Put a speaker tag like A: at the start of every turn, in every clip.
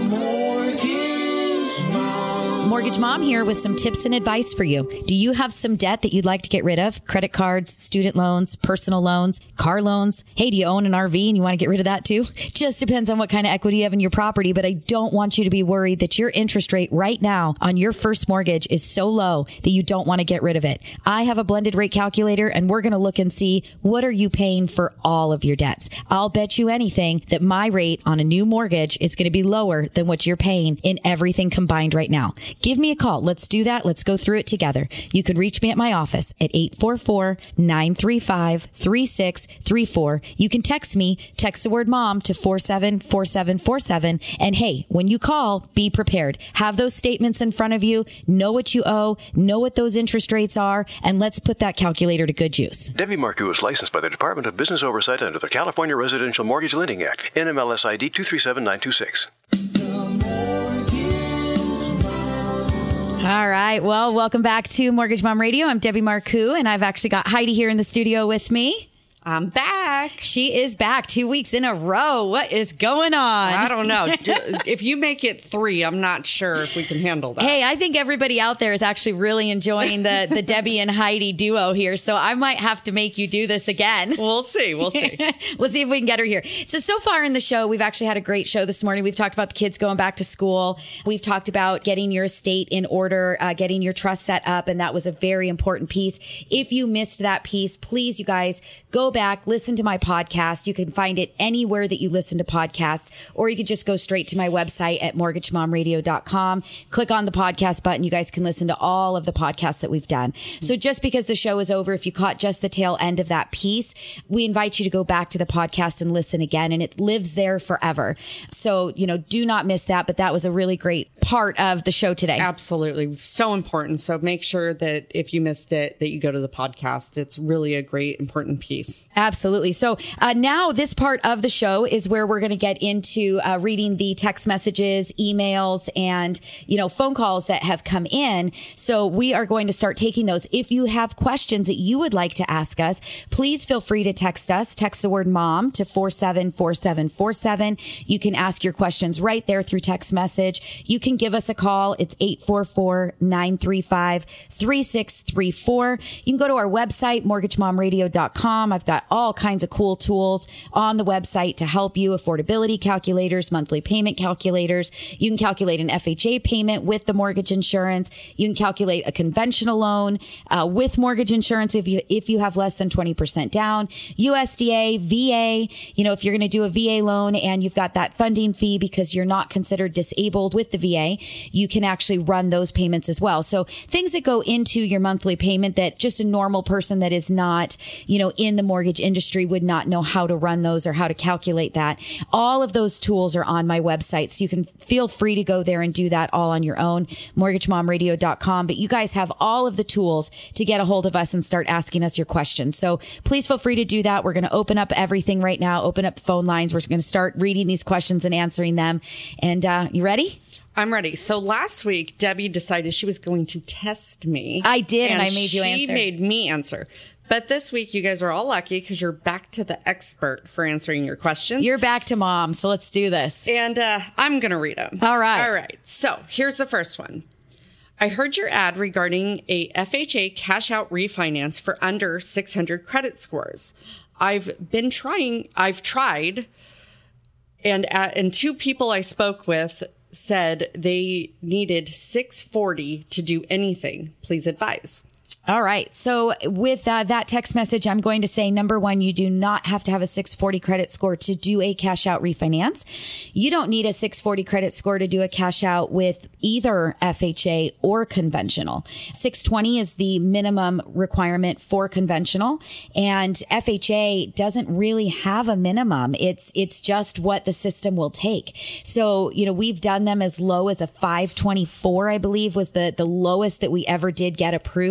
A: Mortgage Mom here with some tips and advice for you. Do you have some debt that you'd like to get rid of? Credit cards, student loans, personal loans, car loans? Hey, do you own an RV and you want to get rid of that too? Just depends on what kind of equity you have in your property, but I don't want you to be worried that your interest rate right now on your first mortgage is so low that you don't want to get rid of it. I have a blended rate calculator and we're going to look and see what are you paying for all of your debts. I'll bet you anything that my rate on a new mortgage is going to be lower than what you're paying in everything combined right now. Give me a call. Let's do that. Let's go through it together. You can reach me at my office at 844-935-3634. You can text me, text the word mom to 474747. And hey, when you call, be prepared. Have those statements in front of you. Know what you owe. Know what those interest rates are. And let's put that calculator to good use.
B: Debbie Marcoux is licensed by the Department of Business Oversight under the California Residential Mortgage Lending Act, NMLS ID 237926.
A: All right. Well, welcome back to Mortgage Mom Radio. I'm Debbie Marcoux, and I've actually got Heidi here in the studio with me.
C: I'm back.
A: She is back 2 weeks in a row. What is going on?
C: I don't know. If you make it 3, I'm not sure if we can handle that.
A: Hey, I think everybody out there is actually really enjoying the Debbie and Heidi duo here. So I might have to make you do this again.
C: We'll see. We'll see.
A: We'll see if we can get her here. So far in the show, we've actually had a great show this morning. We've talked about the kids going back to school. We've talked about getting your estate in order, getting your trust set up. And that was a very important piece. If you missed that piece, please, you guys, go back, listen to my podcast. You can find it anywhere that you listen to podcasts, or you could just go straight to my website at mortgagemomradio.com. Click on the podcast button. You guys can listen to all of the podcasts that we've done. So just because the show is over, if you caught just the tail end of that piece, we invite you to go back to the podcast and listen again, and it lives there forever. So, do not miss that, but that was a really great part of the show today.
C: Absolutely. So important. So make sure that if you missed it, that you go to the podcast. It's really a great, important piece.
A: Absolutely. So now this part of the show is where we're going to get into reading the text messages, emails, and, phone calls that have come in. So we are going to start taking those. If you have questions that you would like to ask us, please feel free to text us. Text the word mom to 474747. You can ask your questions right there through text message. You can give us a call. It's 844-935-3634. You can go to our website, mortgagemomradio.com. I've got all kinds of cool tools on the website to help you. Affordability calculators, monthly payment calculators. You can calculate an FHA payment with the mortgage insurance. You can calculate a conventional loan with mortgage insurance if you have less than 20% down. USDA, VA, if you're going to do a VA loan and you've got that funding fee because you're not considered disabled with the VA, you can actually run those payments as well. So things that go into your monthly payment that just a normal person that is not, in the mortgage industry would not know how to run those or how to calculate that. All of those tools are on my website. So you can feel free to go there and do that all on your own, mortgagemomradio.com. But you guys have all of the tools to get a hold of us and start asking us your questions. So please feel free to do that. We're going to open up everything right now, open up the phone lines. We're going to start reading these questions and answering them. And you ready?
C: I'm ready. So last week, Debbie decided she was going to test me.
A: I did, and I made you answer.
C: She made me answer. But this week, you guys are all lucky because you're back to the expert for answering your questions.
A: You're back to mom, so let's do this.
C: And I'm going to read them.
A: All right.
C: All right. So here's the first one. I heard your ad regarding a FHA cash out refinance for under 600 credit scores. I've tried, and 2 people I spoke with said they needed 640 to do anything. Please advise.
A: All right. So with that text message, I'm going to say, number one, you do not have to have a 640 credit score to do a cash out refinance. You don't need a 640 credit score to do a cash out with either FHA or conventional. 620 is the minimum requirement for conventional, and FHA doesn't really have a minimum. It's just what the system will take. So, we've done them as low as a 524, I believe was the lowest that we ever did get approved. Yeah.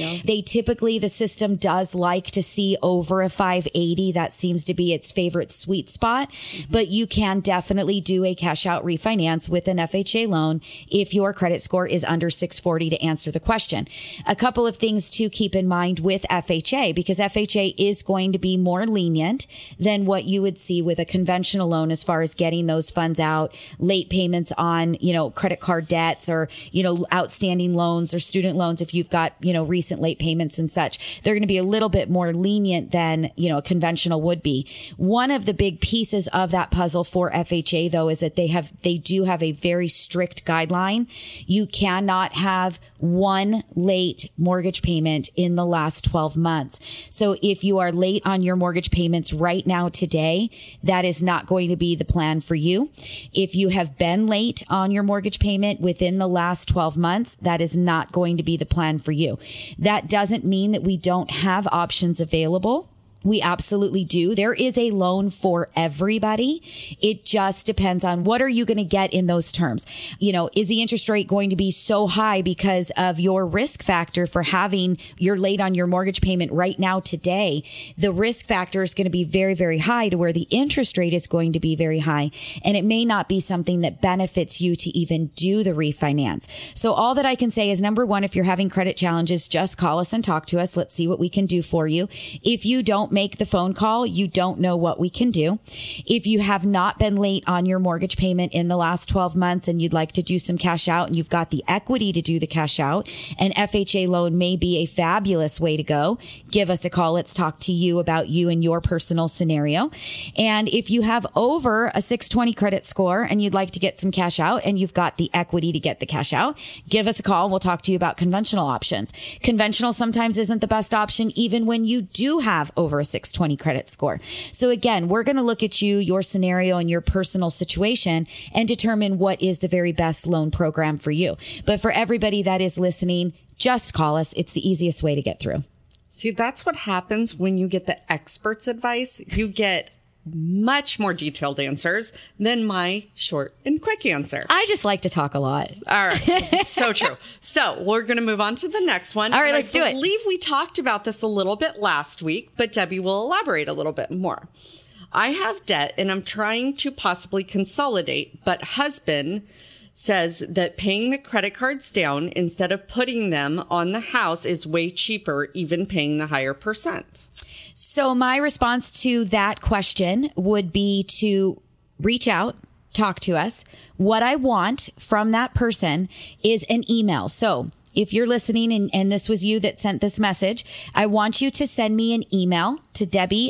C: Yeah.
A: They typically, the system does like to see over a 580. That seems to be its favorite sweet spot. But you can definitely do a cash out refinance with an FHA loan if your credit score is under 640, to answer the question. A couple of things to keep in mind with FHA, because FHA is going to be more lenient than what you would see with a conventional loan as far as getting those funds out, late payments on, credit card debts or, outstanding loans or student loans. If you've got, recent late payments and such, they're going to be a little bit more lenient than, a conventional would be. One of the big pieces of that puzzle for FHA, though, is that they do have a very strict guideline. You cannot have one late mortgage payment in the last 12 months. So if you are late on your mortgage payments right now today, that is not going to be the plan for you. If you have been late on your mortgage payment within the last 12 months, that is not going to be the plan for you. That doesn't mean that we don't have options available. We absolutely do. There is a loan for everybody. It just depends on what are you going to get in those terms. Is the interest rate going to be so high because of your risk factor for having you're late on your mortgage payment right now today? The risk factor is going to be very, very high to where the interest rate is going to be very high. And it may not be something that benefits you to even do the refinance. So all that I can say is, number one, if you're having credit challenges, just call us and talk to us. Let's see what we can do for you. If you don't make the phone call, you don't know what we can do. If you have not been late on your mortgage payment in the last 12 months and you'd like to do some cash out and you've got the equity to do the cash out, an FHA loan may be a fabulous way to go. Give us a call. Let's talk to you about you and your personal scenario. And if you have over a 620 credit score and you'd like to get some cash out and you've got the equity to get the cash out, give us a call. We'll talk to you about conventional options. Conventional sometimes isn't the best option, even when you do have over a 620 credit score. So again, we're going to look at you, your scenario, and your personal situation and determine what is the very best loan program for you. But for everybody that is listening, just call us. It's the easiest way to get through.
C: See, that's what happens when you get the experts' advice. You get much more detailed answers than my short and quick answer.
A: I just like to talk a lot.
C: All right. So true. So we're going to move on to the next one.
A: All right, let's do it.
C: I believe we talked about this a little bit last week, but Debbie will elaborate a little bit more. I have debt and I'm trying to possibly consolidate, but husband says that paying the credit cards down instead of putting them on the house is way cheaper, even paying the higher percent.
A: So my response to that question would be to reach out, talk to us. What I want from that person is an email. So if you're listening and this was you that sent this message, I want you to send me an email to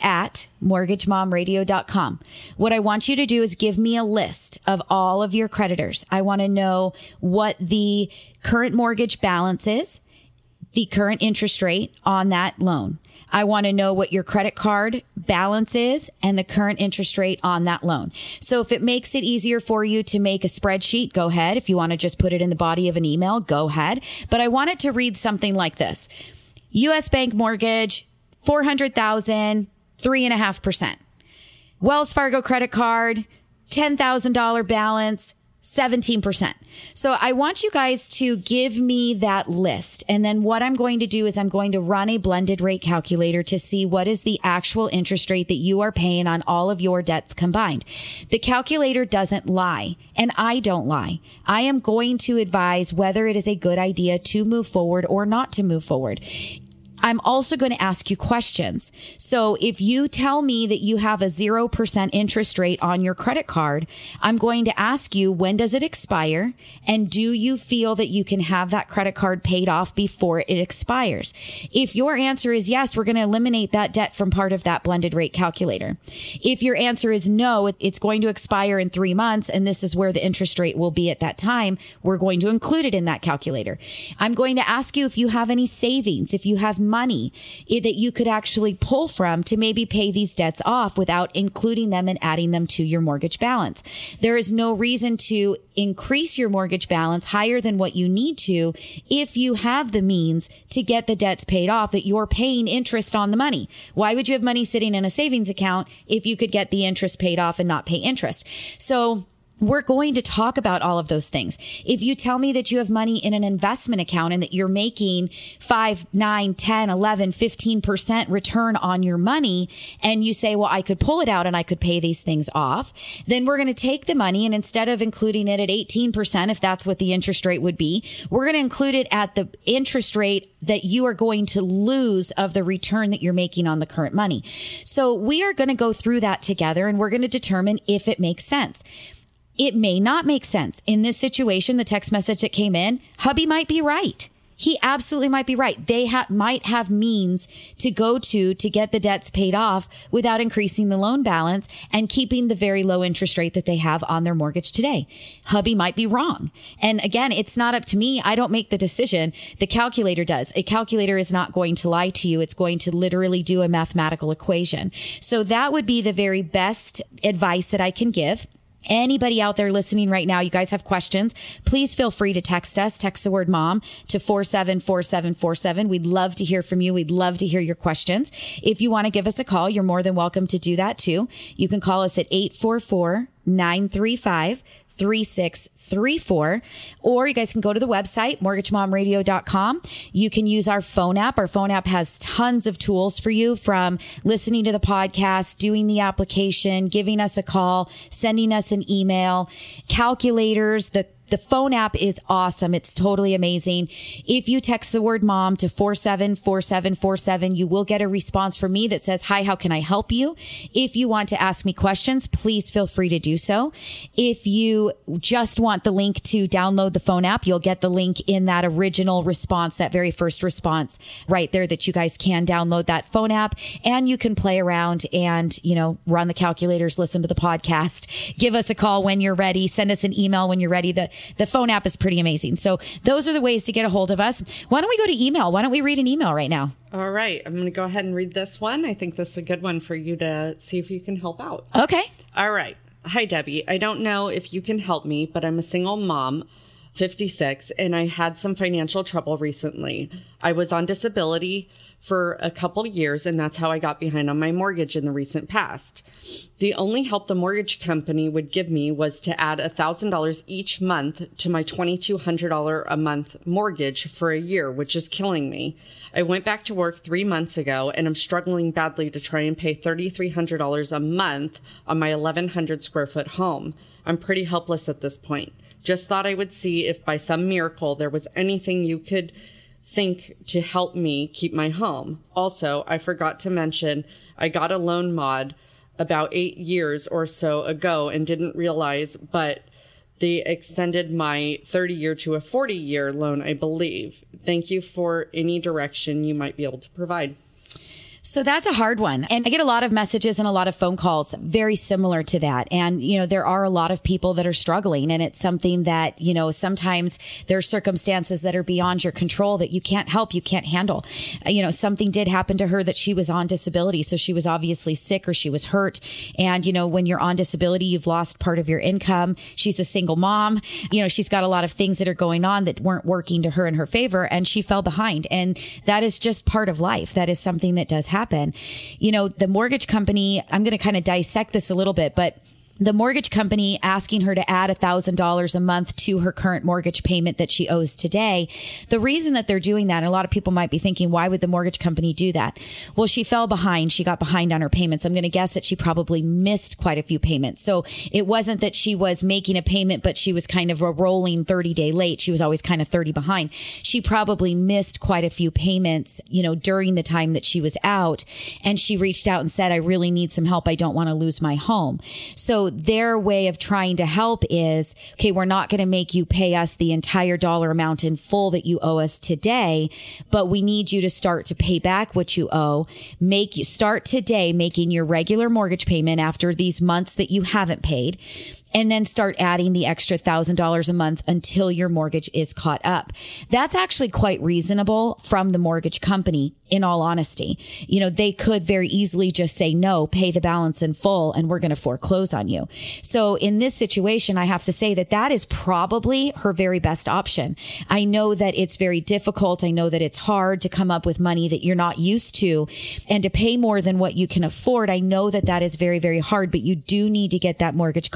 A: Debbie@mortgagemomradio.com. What I want you to do is give me a list of all of your creditors. I want to know what the current mortgage balance is, the current interest rate on that loan. I want to know what your credit card balance is and the current interest rate on that loan. So if it makes it easier for you to make a spreadsheet, go ahead. If you want to just put it in the body of an email, go ahead. But I want it to read something like this. U.S. Bank mortgage, $400,000, 3.5%. Wells Fargo credit card, $10,000 balance, 17%. So I want you guys to give me that list. And then what I'm going to do is I'm going to run a blended rate calculator to see what is the actual interest rate that you are paying on all of your debts combined. The calculator doesn't lie, and I don't lie. I am going to advise whether it is a good idea to move forward or not to move forward. I'm also going to ask you questions. So if you tell me that you have a 0% interest rate on your credit card, I'm going to ask you, when does it expire? And do you feel that you can have that credit card paid off before it expires? If your answer is yes, we're going to eliminate that debt from part of that blended rate calculator. If your answer is no, it's going to expire in 3 months, and this is where the interest rate will be at that time, we're going to include it in that calculator. I'm going to ask you if you have any savings, if you have money that you could actually pull from to maybe pay these debts off without including them and adding them to your mortgage balance. There is no reason to increase your mortgage balance higher than what you need to if you have the means to get the debts paid off, that you're paying interest on the money. Why would you have money sitting in a savings account if you could get the interest paid off and not pay interest? So we're going to talk about all of those things. If you tell me that you have money in an investment account and that you're making 5, 9, 10, 11, 15% return on your money, and you say, well, I could pull it out and I could pay these things off, then we're going to take the money, and instead of including it at 18%, if that's what the interest rate would be, we're going to include it at the interest rate that you are going to lose of the return that you're making on the current money. So we are going to go through that together, and we're going to determine if it makes sense. It may not make sense. In this situation, the text message that came in, hubby might be right. He absolutely might be right. They might have means to go to get the debts paid off without increasing the loan balance and keeping the very low interest rate that they have on their mortgage today. Hubby might be wrong. And again, it's not up to me. I don't make the decision. The calculator does. A calculator is not going to lie to you. It's going to literally do a mathematical equation. So that would be the very best advice that I can give. Anybody out there listening right now, you guys have questions, please feel free to text us. Text the word mom to 474747. We'd love to hear from you. We'd love to hear your questions. If you want to give us a call, you're more than welcome to do that too. You can call us at 844-935-3634, or you guys can go to the website, mortgagemomradio.com. You can use our phone app. Our phone app has tons of tools for you, from listening to the podcast, doing the application, giving us a call, sending us an email, calculators. The phone app is awesome. It's totally amazing. If you text the word mom to 474747, you will get a response from me that says, hi, how can I help you? If you want to ask me questions, please feel free to do so. If you just want the link to download the phone app, you'll get the link in that original response, that very first response right there, that you guys can download that phone app, and you can play around and, run the calculators, listen to the podcast, give us a call when you're ready, send us an email when you're ready. The phone app is pretty amazing. So those are the ways to get a hold of us. Why don't we go to email? Why don't we read an email right now?
C: All right. I'm going to go ahead and read this one. I think this is a good one for you to see if you can help out.
A: Okay.
C: All right. Hi, Debbie. I don't know if you can help me, but I'm a single mom, 56, and I had some financial trouble recently. I was on disability for a couple years, and that's how I got behind on my mortgage in the recent past. The only help the mortgage company would give me was to add $1,000 each month to my $2,200 a month mortgage for a year, which is killing me. I went back to work 3 months ago, and I'm struggling badly to try and pay $3,300 a month on my 1,100 square foot home. I'm pretty helpless at this point. Just thought I would see if by some miracle there was anything you could think to help me keep my home. Also, I forgot to mention I got a loan mod about 8 years or so ago and didn't realize, but they extended my 30-year to a 40-year loan, I believe. Thank you for any direction you might be able to provide.
A: So that's a hard one. And I get a lot of messages and a lot of phone calls very similar to that. And, there are a lot of people that are struggling, and it's something that, sometimes there are circumstances that are beyond your control that you can't help, you can't handle. Something did happen to her that she was on disability. So she was obviously sick or she was hurt. And, when you're on disability, you've lost part of your income. She's a single mom. She's got a lot of things that are going on that weren't working to her in her favor, and she fell behind. And that is just part of life. That is something that does happen. The mortgage company, I'm going to kind of dissect this a little bit, but the mortgage company asking her to add $1,000 a month to her current mortgage payment that she owes today. The reason that they're doing that, and a lot of people might be thinking, why would the mortgage company do that? Well, she fell behind. She got behind on her payments. I'm going to guess that she probably missed quite a few payments. So it wasn't that she was making a payment, but she was kind of a rolling 30-day late. She was always kind of 30 behind. She probably missed quite a few payments, during the time that she was out. And she reached out and said, I really need some help. I don't want to lose my home. So their way of trying to help is, okay, we're not going to make you pay us the entire dollar amount in full that you owe us today, but we need you to start to pay back what you owe. Start today making your regular mortgage payment after these months that you haven't paid, and then start adding the extra $1,000 a month until your mortgage is caught up. That's actually quite reasonable from the mortgage company, in all honesty. They could very easily just say, no, pay the balance in full, and we're going to foreclose on you. So in this situation, I have to say that is probably her very best option. I know that it's very difficult. I know that it's hard to come up with money that you're not used to and to pay more than what you can afford. I know that is very, very hard, but you do need to get that mortgage caught up.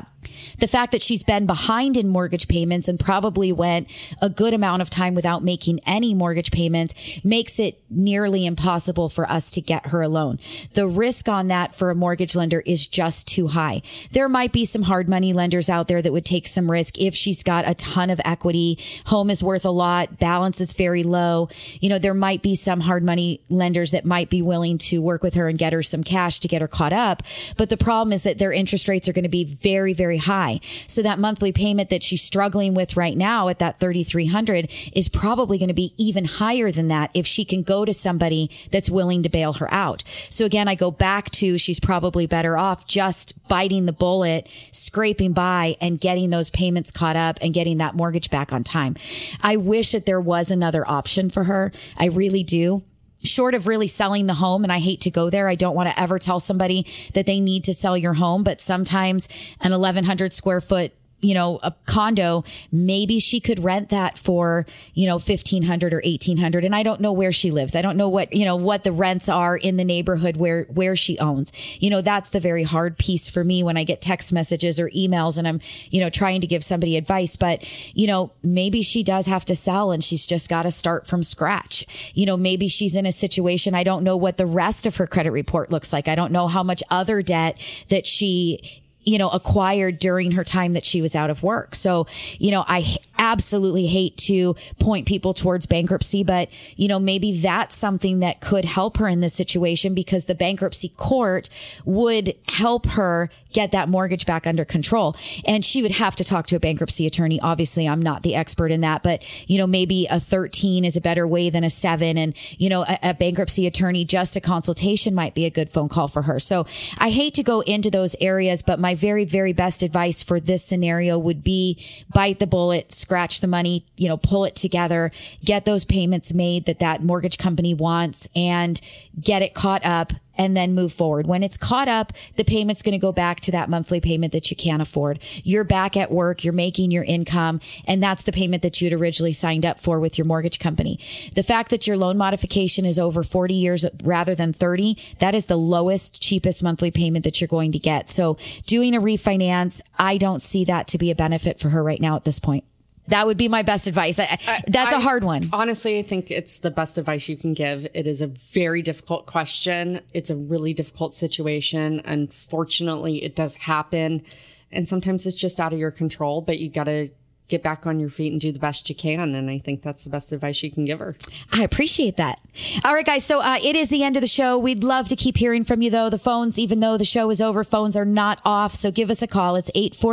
A: The fact that she's been behind in mortgage payments and probably went a good amount of time without making any mortgage payments makes it nearly impossible for us to get her a loan. The risk on that for a mortgage lender is just too high. There might be some hard money lenders out there that would take some risk if she's got a ton of equity, home is worth a lot, balance is very low. You know, there might be some hard money lenders that might be willing to work with her and get her some cash to get her caught up. But the problem is that their interest rates are going to be very, very high. So that monthly payment that she's struggling with right now at that $3,300 is probably going to be even higher than that if she can go to somebody that's willing to bail her out. So again, I go back to she's probably better off just biting the bullet, scraping by and getting those payments caught up and getting that mortgage back on time. I wish that there was another option for her. I really do. Short of really selling the home, and I hate to go there. I don't want to ever tell somebody that they need to sell your home, but sometimes an 1,100 square foot, you know, a condo, maybe she could rent that for, you know, $1,500 or $1,800. And I don't know where she lives. I don't know what, you know, what the rents are in the neighborhood where she owns. You know, that's the very hard piece for me when I get text messages or emails and I'm, you know, trying to give somebody advice. But, you know, maybe she does have to sell and she's just got to start from scratch. You know, maybe she's in a situation. I don't know what the rest of her credit report looks like. I don't know how much other debt that she, you know, acquired during her time that she was out of work. So, you know, I absolutely hate to point people towards bankruptcy, but, you know, maybe that's something that could help her in this situation because the bankruptcy court would help her get that mortgage back under control. And she would have to talk to a bankruptcy attorney. Obviously, I'm not the expert in that, but, you know, maybe a 13 is a better way than a 7. And, you know, a bankruptcy attorney, just a consultation might be a good phone call for her. So I hate to go into those areas, but my very, very best advice for this scenario would be bite the bullet, scratch the money, you know, pull it together, get those payments made that mortgage company wants and get it caught up and then move forward. When it's caught up, the payment's going to go back to that monthly payment that you can't afford. You're back at work, you're making your income, and that's the payment that you'd originally signed up for with your mortgage company. The fact that your loan modification is over 40 years rather than 30, that is the lowest, cheapest monthly payment that you're going to get. So doing a refinance, I don't see that to be a benefit for her right now at this point. That would be my best advice. That's a hard one.
C: Honestly, I think it's the best advice you can give. It is a very difficult question. It's a really difficult situation. Unfortunately, it does happen. And sometimes it's just out of your control, but you got to get back on your feet and do the best you can. And I think that's the best advice you can give her.
A: I appreciate that. All right, guys. So it is the end of the show. We'd love to keep hearing from you, though. The phones, even though the show is over, phones are not off. So give us a call. It's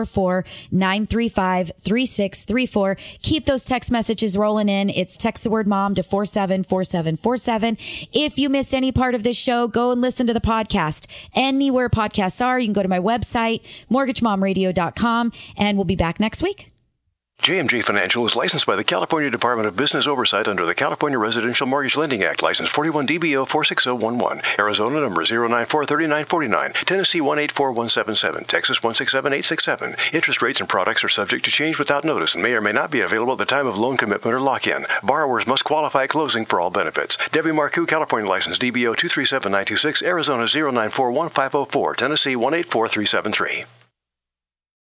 A: 844-935-3634. Keep those text messages rolling in. It's text the word mom to 474747. If you missed any part of this show, go and listen to the podcast. Anywhere podcasts are, you can go to my website, mortgagemomradio.com, and we'll be back next week.
B: JMJ Financial is licensed by the California Department of Business Oversight under the California Residential Mortgage Lending Act, license 41 DBO 46011, Arizona number 0943949, Tennessee 184177, Texas 167867. Interest rates and products are subject to change without notice and may or may not be available at the time of loan commitment or lock-in. Borrowers must qualify at closing for all benefits. Debbie Marcoux, California license DBO 237926, Arizona 0941504, Tennessee 184373.